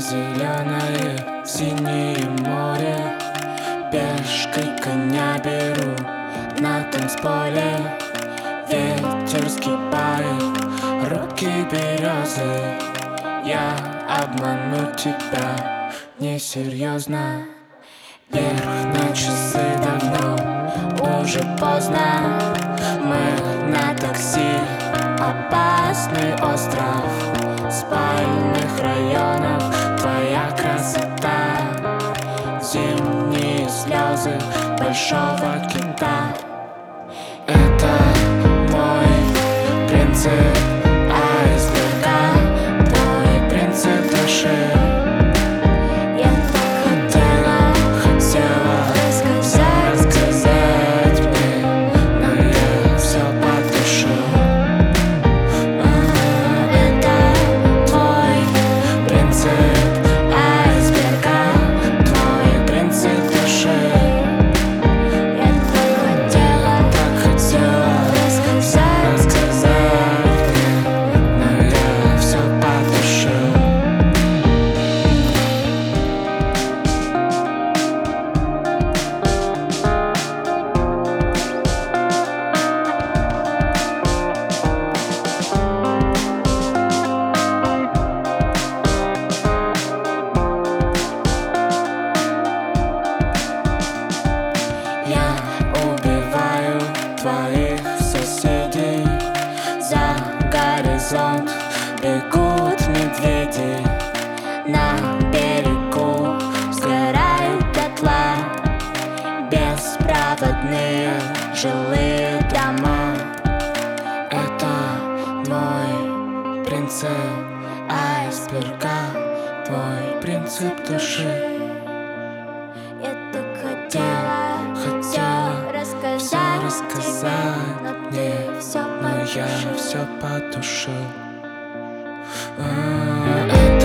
зеленое, синее море. Пешкой коня беру на танцполе. Ветер сгибает руки березы. Я обману тебя несерьезно. Вверх на часы давно, уже поздно. Мы на такси, опасный остров спальных районов. Твоя красота, зимние слезы большого кита. Это мой принцип айсберга, твой принцип души. Я так хотела рассказать мне, но я все потушил. Это твой принцип айсберга, твой принцип души. Я так хотела рассказать мне, но я все потушил. Я убиваю твоих соседей. За горизонт бегут медведи. На берегу сгорают дотла беспроводные жилые дома. Это мой принцип айсберга, твой принцип души. Я так хотела все рассказать но мне, ты все но я потушил. все потушил. Это